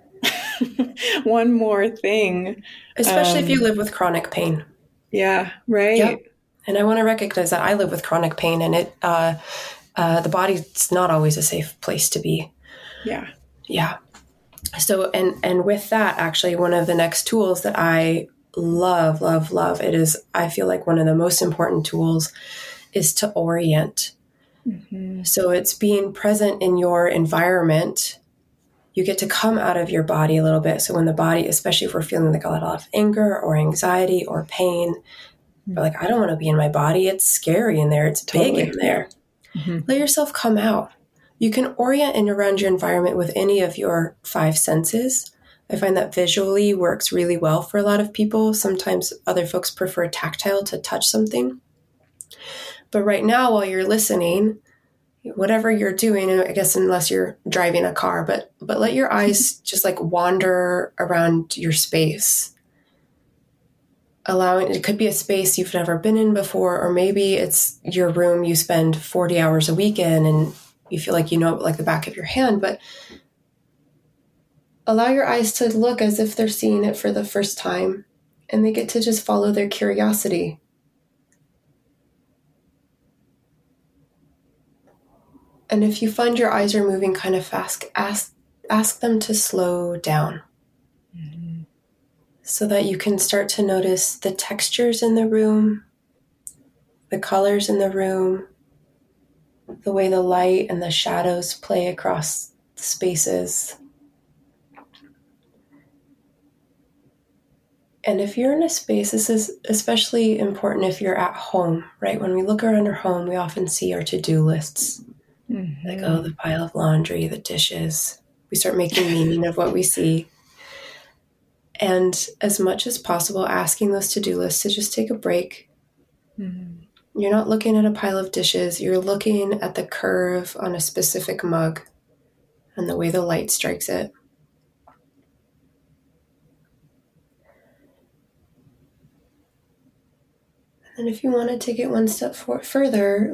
thing. Especially if you live with chronic pain. Yeah. Right. Yep. And I want to recognize that I live with chronic pain and the body's not always a safe place to be. Yeah. Yeah. So, and with that, actually, one of the next tools that I love, it is, I feel like one of the most important tools is to orient. So it's being present in your environment. You get to come out of your body a little bit. So when the body, especially if we're feeling like a lot of anger or anxiety or pain, we're like, I don't want to be in my body. It's scary in there. It's big in there. Let yourself come out. You can orient in around your environment with any of your 5 senses. I find that visually works really well for a lot of people. Sometimes other folks prefer tactile to touch something. But right now, while you're listening, whatever you're doing, I guess unless you're driving a car, but let your eyes just like wander around your space. Allowing, it could be a space you've never been in before, or maybe it's your room you spend 40 hours a week in and you feel like you know it like the back of your hand, but allow your eyes to look as if they're seeing it for the first time and they get to just follow their curiosity. And if you find your eyes are moving kind of fast, ask them to slow down. So that you can start to notice the textures in the room, the colors in the room, the way the light and the shadows play across the spaces. And if you're in a space, this is especially important if you're at home, right? When we look around our home, we often see our to-do lists. Like, oh, the pile of laundry, the dishes. We start making meaning of what we see. And as much as possible, asking those to-do lists to just take a break. You're not looking at a pile of dishes. You're looking at the curve on a specific mug and the way the light strikes it. And if you want to take it one step further,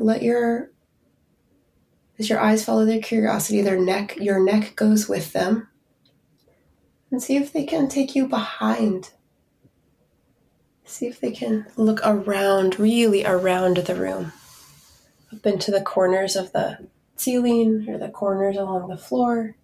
as your eyes follow their curiosity, your neck goes with them. And see if they can take you behind. See if they can look around, really around the room. Up into the corners of the ceiling or the corners along the floor.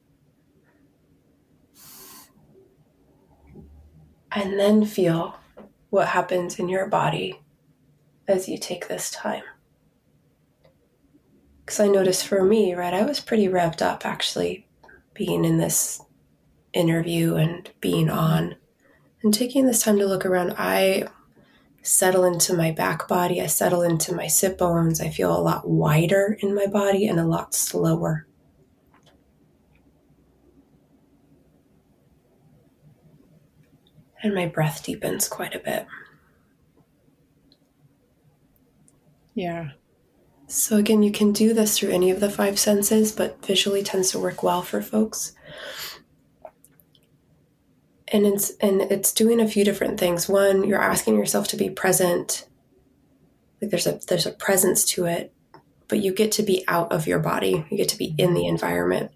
And then feel what happens in your body as you take this time. Because I noticed for me, right, I was pretty revved up actually being in this interview and being on and taking this time to look around. I settle into my back body. I settle into my sit bones. I feel a lot wider in my body and a lot slower. And my breath deepens quite a bit. Yeah. So again, you can do this through any of the five senses, but visually tends to work well for folks. And it's doing a few different things. One, you're asking yourself to be present. Like there's a presence to it, but you get to be out of your body. You get to be in the environment.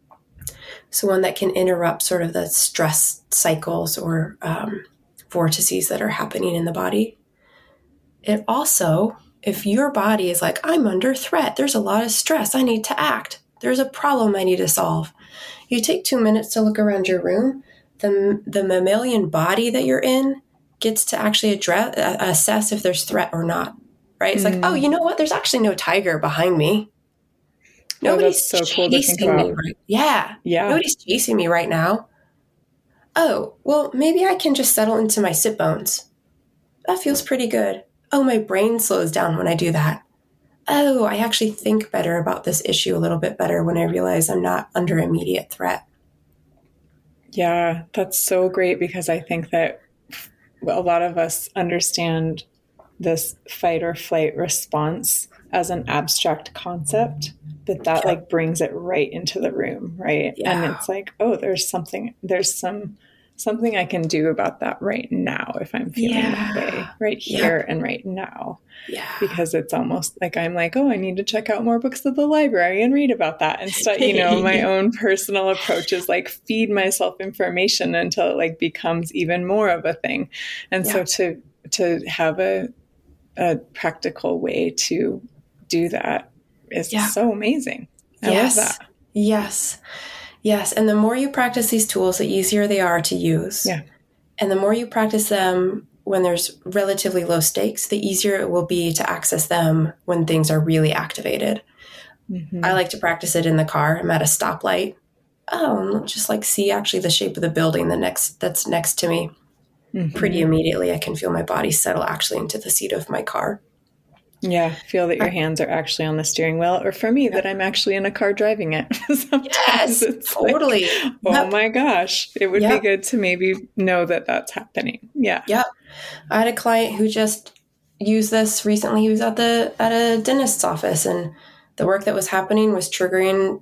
So one that can interrupt sort of the stress cycles or vortices that are happening in the body. It also, if your body is like, I'm under threat, there's a lot of stress, I need to act, there's a problem I need to solve. You take 2 minutes to look around your room. The mammalian body that you're in gets to actually assess if there's threat or not, right? It's like, oh, you know what? There's actually no tiger behind me. Nobody's so cool to think about. Me right. Yeah. Nobody's chasing me right now. Oh, well, maybe I can just settle into my sit bones. That feels pretty good. Oh, my brain slows down when I do that. Oh, I actually think better about this issue a little bit better when I realize I'm not under immediate threat. Yeah, that's so great, because I think that a lot of us understand this fight or flight response as an abstract concept, but that like brings it right into the room, right? Yeah. And it's like, oh, there's something I can do about that right now if I'm feeling that way, right here and right now. Yeah. Because it's almost like I'm like, oh, I need to check out more books at the library and read about that and stuff. My own personal approach is like feed myself information until it like becomes even more of a thing. And so to have a practical way to do that is so amazing. I love that. Yes. And the more you practice these tools, the easier they are to use. Yeah. And the more you practice them when there's relatively low stakes, the easier it will be to access them when things are really activated. Mm-hmm. I like to practice it in the car. I'm at a stoplight. Oh, just like see actually the shape of the building that's next to me. Mm-hmm. Pretty immediately, I can feel my body settle actually into the seat of my car. Yeah, feel that your hands are actually on the steering wheel, or for me, that I'm actually in a car driving it. Sometimes it's totally. Like, oh my gosh, it would be good to maybe know that that's happening. Yeah. Yep. I had a client who just used this recently. He was at a dentist's office, and the work that was happening was triggering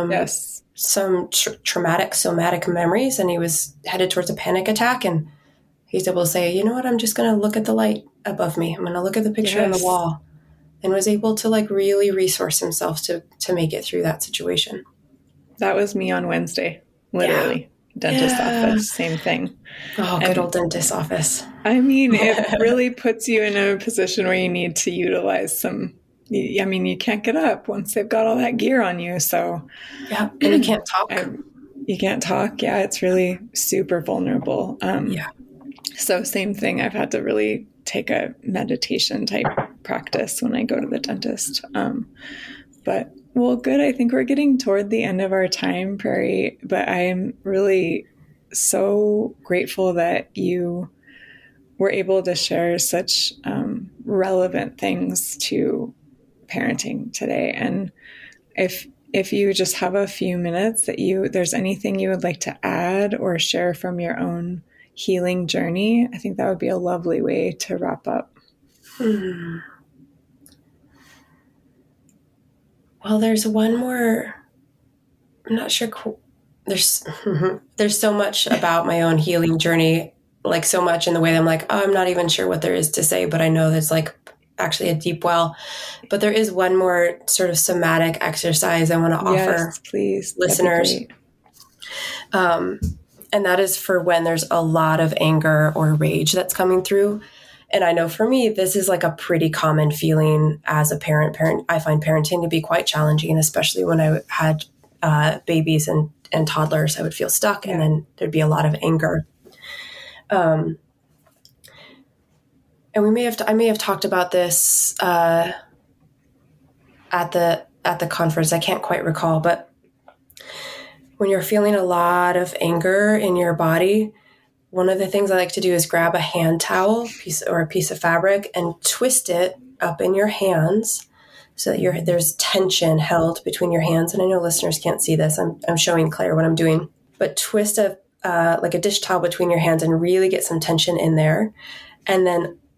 some traumatic somatic memories, and he was headed towards a panic attack, and he's able to say, you know what, I'm just going to look at the light above me. I'm going to look at the picture on the wall. And was able to like really resource himself to make it through that situation. That was me on Wednesday, literally. Dentist office, same thing. Oh, good old dentist office. I mean, it really puts you in a position where you need to utilize some, I mean, you can't get up once they've got all that gear on you. So yeah, and you can't talk. You can't talk. Yeah, it's really super vulnerable. So same thing. I've had to really take a meditation type practice when I go to the dentist. But well, good. I think we're getting toward the end of our time, Prairie, but I am really so grateful that you were able to share such relevant things to parenting today. And if you just have a few minutes there's anything you would like to add or share from your own healing journey, I think that would be a lovely way to wrap up. Well, there's one more. I'm not sure. There's so much about my own healing journey, like so much in the way that I'm like, oh, I'm not even sure what there is to say, but I know that's like actually a deep well. But there is one more sort of somatic exercise I want to offer please, listeners. And that is for when there's a lot of anger or rage that's coming through. And I know for me, this is like a pretty common feeling as a parent. I find parenting to be quite challenging, especially when I had babies and toddlers. I would feel stuck, and then there'd be a lot of anger. And I may have talked about this at the conference. I can't quite recall, but when you're feeling a lot of anger in your body, one of the things I like to do is grab a hand towel or a piece of fabric and twist it up in your hands so that there's tension held between your hands. And I know listeners can't see this. I'm showing Claire what I'm doing. But twist like a dish towel between your hands and really get some tension in there. And then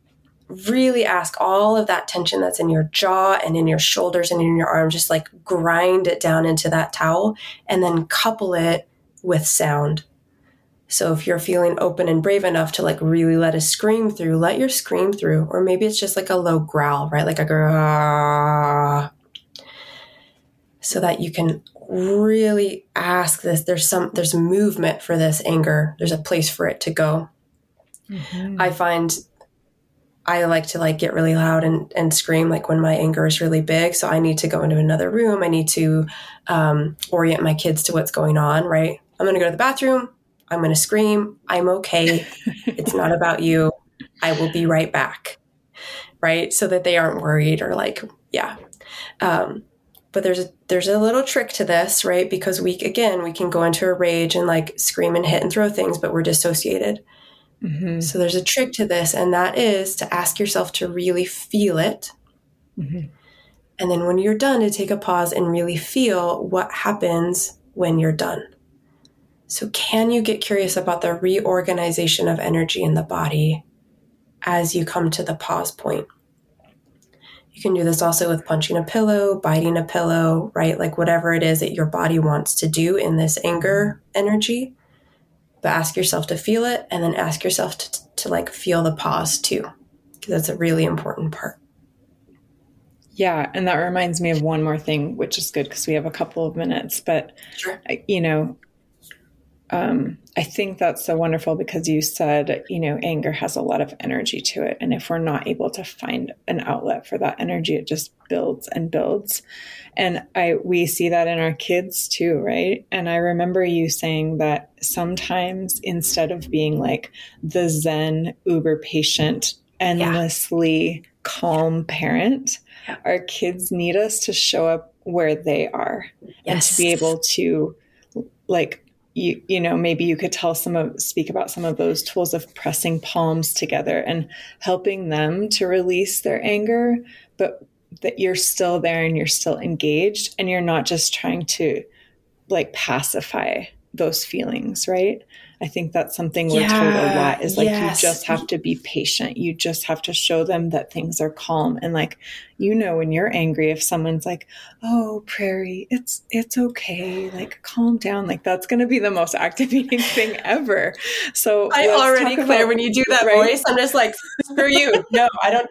really ask all of that tension that's in your jaw and in your shoulders and in your arms, just like grind it down into that towel and then couple it with sound. So if you're feeling open and brave enough to like really let a scream through, let your scream through. Or maybe it's just like a low growl, right? Like a growl. So that you can really ask this. There's movement for this anger. There's a place for it to go. Mm-hmm. I find I like to like get really loud and scream like when my anger is really big. So I need to go into another room. I need to orient my kids to what's going on, right? I'm going to go to the bathroom. I'm going to scream. I'm okay. It's not about you. I will be right back. Right. So that they aren't worried or like, yeah. But there's a little trick to this, right? Because we can go into a rage and like scream and hit and throw things, but we're dissociated. Mm-hmm. So there's a trick to this. And that is to ask yourself to really feel it. Mm-hmm. And then when you're done, to take a pause and really feel what happens when you're done. So can you get curious about the reorganization of energy in the body as you come to the pause point? You can do this also with punching a pillow, biting a pillow, right? Like whatever it is that your body wants to do in this anger energy. But ask yourself to feel it and then ask yourself to like feel the pause too, because that's a really important part. Yeah. And that reminds me of one more thing, which is good because we have a couple of minutes, but sure. I think that's so wonderful because you said, anger has a lot of energy to it. And if we're not able to find an outlet for that energy, it just builds and builds. And we see that in our kids too, right? And I remember you saying that sometimes instead of being like the Zen, uber patient, endlessly calm parent, our kids need us to show up where they are and to be able to like, maybe you could speak about some of those tools of pressing palms together and helping them to release their anger, but that you're still there and you're still engaged and you're not just trying to like pacify those feelings, right? I think that's something we're told a lot is like, you just have to be patient. You just have to show them that things are calm. And like, when you're angry, if someone's like, oh, Prairie, it's okay. Like, calm down. Like, that's going to be the most activating thing ever. So I already, Claire, when you do that voice, I'm just like, screw you. No, I don't.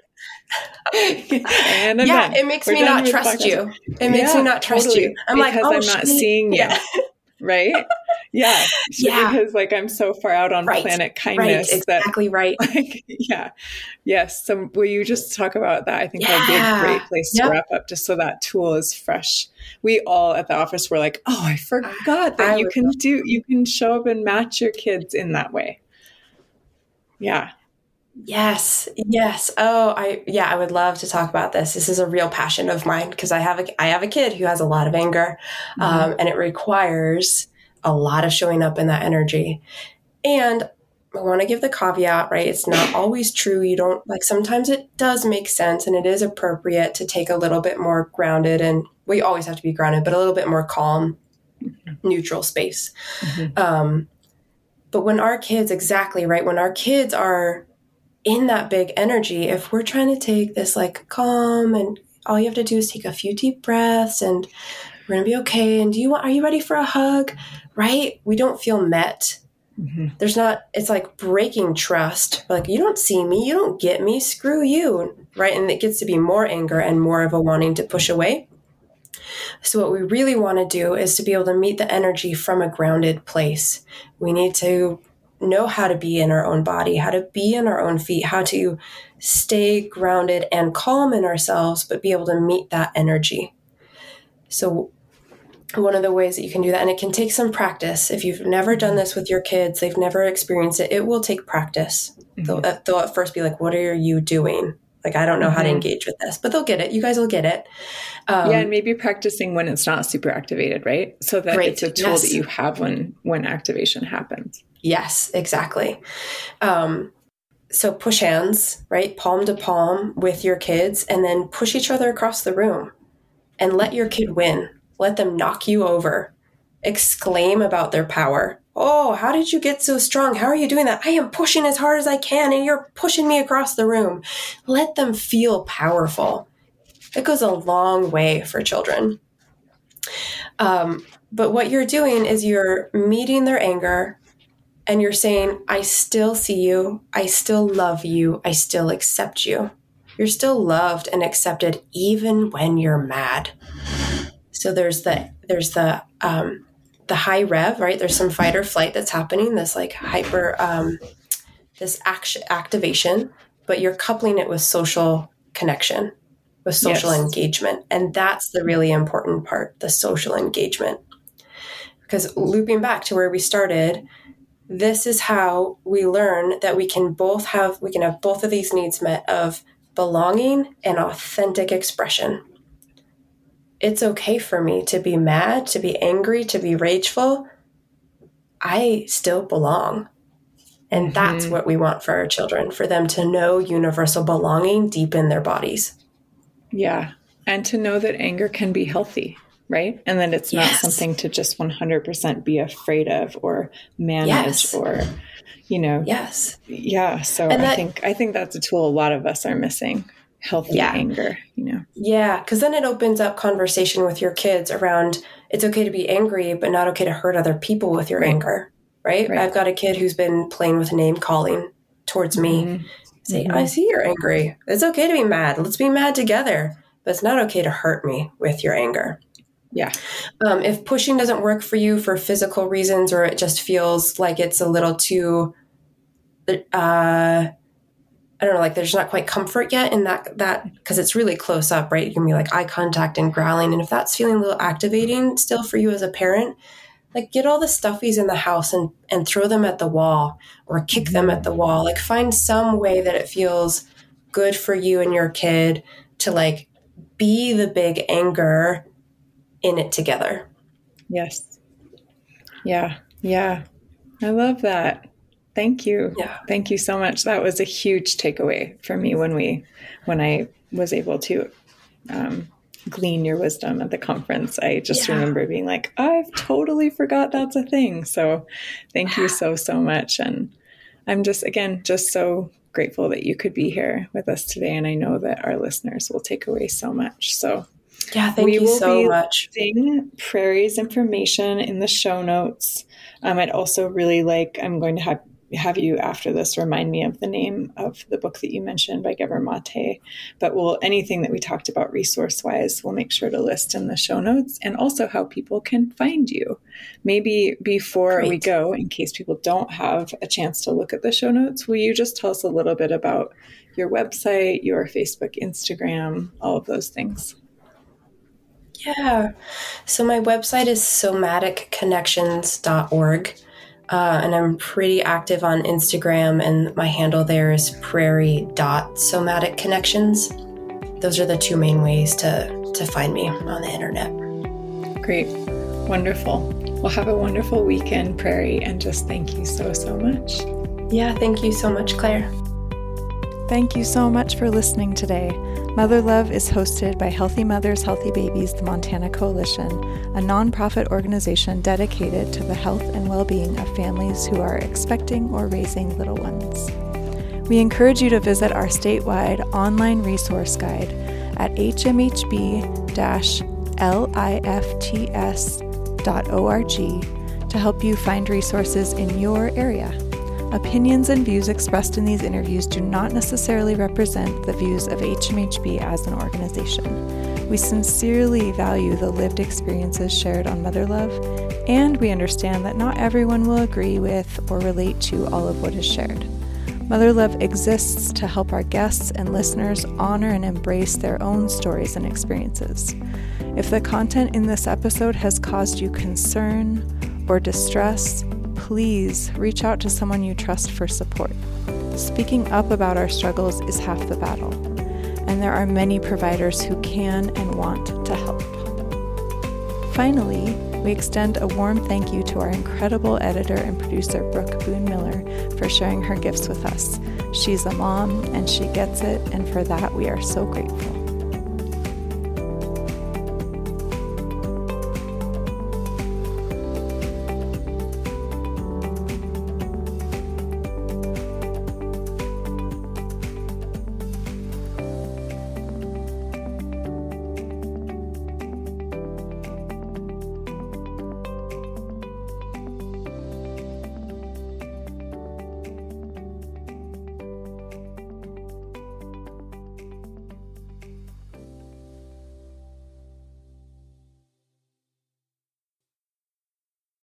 It makes me not trust you. It makes me not trust you. I'm like, I'm not seeing you. Right? Yeah. Because like I'm so far out on planet kindness. Exactly right. Like, yes. So will you just talk about that? I think that would be a great place to wrap up just so that tool is fresh. We all at the office were like, oh, I forgot that you can show up and match your kids in that way. Yeah. Yes. Oh, I would love to talk about this. This is a real passion of mine because I have a kid who has a lot of anger, and it requires a lot of showing up in that energy. And I want to give the caveat, right? It's not always true. You don't like, sometimes it does make sense and it is appropriate to take a little bit more grounded, and we always have to be grounded, but a little bit more calm, neutral space. Mm-hmm. But when our kids, exactly right, when our kids are in that big energy, if we're trying to take this like calm and all you have to do is take a few deep breaths and we're going to be okay. And are you ready for a hug? Right? We don't feel met. Mm-hmm. It's like breaking trust. Like, you don't see me. You don't get me. Screw you. Right? And it gets to be more anger and more of a wanting to push away. So what we really want to do is to be able to meet the energy from a grounded place. We need to know how to be in our own body, how to be in our own feet, how to stay grounded and calm in ourselves, but be able to meet that energy. So one of the ways that you can do that, and it can take some practice. If you've never done this with your kids, they've never experienced it, it will take practice. Mm-hmm. They'll at first be like, what are you doing? Like, I don't know how to engage with this, but they'll get it. You guys will get it. And maybe practicing when it's not super activated, right? So that it's a tool that you have when activation happens. Yes, exactly. So push hands, right? Palm to palm with your kids, and then push each other across the room and let your kid win. Let them knock you over, exclaim about their power oh, how did you get so strong? How are you doing that? I am pushing as hard as I can and you're pushing me across the room. Let them feel powerful. It goes a long way for children. But what you're doing is you're meeting their anger and you're saying, I still see you. I still love you. I still accept you. You're still loved and accepted even when you're mad. So there's the high rev, right? There's some fight or flight that's happening, this like hyper, this activation, but you're coupling it with social connection, with social engagement. And that's the really important part, the social engagement. Because looping back to where we started, this is how we learn that we can have both of these needs met of belonging and authentic expression. It's okay for me to be mad, to be angry, to be rageful. I still belong. And that's what we want for our children, for them to know universal belonging deep in their bodies. Yeah. And to know that anger can be healthy, right? And that it's not something to just 100% be afraid of or manage or, Yes. Yeah. So I think that's a tool a lot of us are missing. Healthy anger, Yeah, because then it opens up conversation with your kids around it's okay to be angry, but not okay to hurt other people with your anger, right? I've got a kid who's been playing with name calling towards me. Say, I see you're angry. It's okay to be mad. Let's be mad together. But it's not okay to hurt me with your anger. Yeah. If pushing doesn't work for you for physical reasons, or it just feels like it's a little too, I don't know, like there's not quite comfort yet in that because it's really close up, right? You can be like eye contact and growling. And if that's feeling a little activating still for you as a parent, like get all the stuffies in the house and throw them at the wall or kick them at the wall. Like find some way that it feels good for you and your kid to like be the big anger in it together. Yes. Yeah. Yeah. I love that. Thank you. Yeah. Thank you so much. That was a huge takeaway for me when I was able to glean your wisdom at the conference. I just remember being like, I've totally forgot that's a thing. So thank you so much. And I'm just so grateful that you could be here with us today. And I know that our listeners will take away so much. So yeah, thank you so much. Prairie's information in the show notes. I'd also really I'm going to have you after this remind me of the name of the book that you mentioned by Gabor Mate. But anything that we talked about resource-wise, we'll make sure to list in the show notes, and also how people can find you. Maybe before we go, in case people don't have a chance to look at the show notes, will you just tell us a little bit about your website, your Facebook, Instagram, all of those things? Yeah. So my website is somaticconnections.org. And I'm pretty active on Instagram, and my handle there is prairie.somaticconnections. Those are the two main ways to find me on the internet. Great. Wonderful. Well, have a wonderful weekend, Prairie, and just thank you so much. Yeah, thank you so much, Claire. Thank you so much for listening today. Mother Love is hosted by Healthy Mothers, Healthy Babies, the Montana Coalition, a nonprofit organization dedicated to the health and well-being of families who are expecting or raising little ones. We encourage you to visit our statewide online resource guide at hmhb-lifts.org to help you find resources in your area. Opinions and views expressed in these interviews do not necessarily represent the views of HMHB as an organization. We sincerely value the lived experiences shared on Mother Love, and we understand that not everyone will agree with or relate to all of what is shared. Mother Love exists to help our guests and listeners honor and embrace their own stories and experiences. If the content in this episode has caused you concern or distress, please reach out to someone you trust for support. Speaking up about our struggles is half the battle, and there are many providers who can and want to help. Finally, we extend a warm thank you to our incredible editor and producer, Brooke Boone Miller, for sharing her gifts with us. She's a mom, and she gets it, and for that we are so grateful.